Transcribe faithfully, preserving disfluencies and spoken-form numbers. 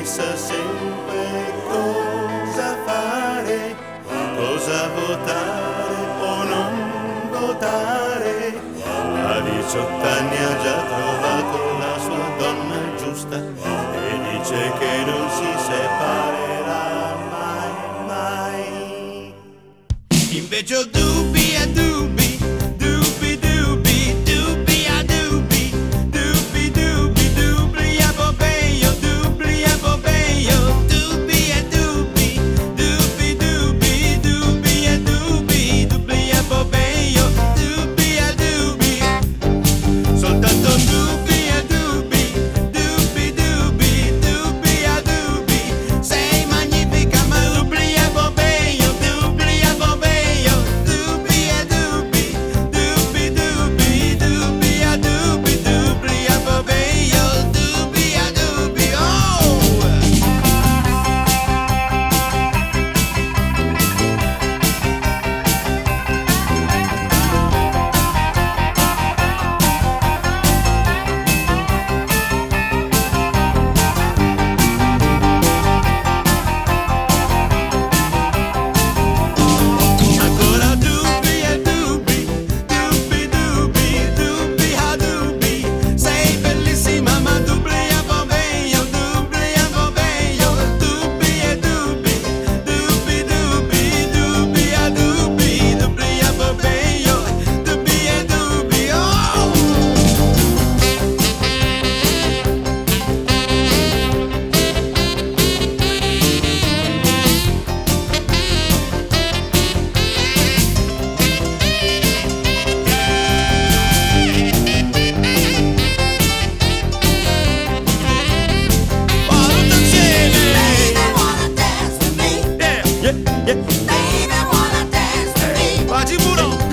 sa sempre cosa fare, cosa votare o non votare. A diciotto anni ha già trovato la sua donna giusta e dice che non si separerà mai, mai. Invece ho dubbi e dubbi, dubbi, dubbi, dubbi a dubbi, dubbi, dubbi, dubbi a Popeio, dubbi a Popeio, dubbi e dubbi, dubbi, dubbi, dubbi e dubbi, dubbi a Popeio, dubbi a dubbi, soltanto dubbi e dubbi, dubbi, dubbi, dubbi a dubbi, sei magnifica ma dubbi a Popeio, dubbi a Popeio, dubbi e dubbi, dubbi, dubbi, dubbi a dubbi, dubbi a Popeio, dubbi a dubbi, oh! Ancora dubbi e dubbi, dubbi, dubbi, dubbi a dubbi, sei bellissima ma dubbi a Popeio, dubbi a Popeio, dubbi e dubbi, dubbi, dubbi, dubbi a dubbi, dubbi a Popeio, dubbi e dubbi, oh! Porta insieme! Baby, wanna dance with me? Yeah, yeah, yeah. Baby, wanna dance with me? Facci puro!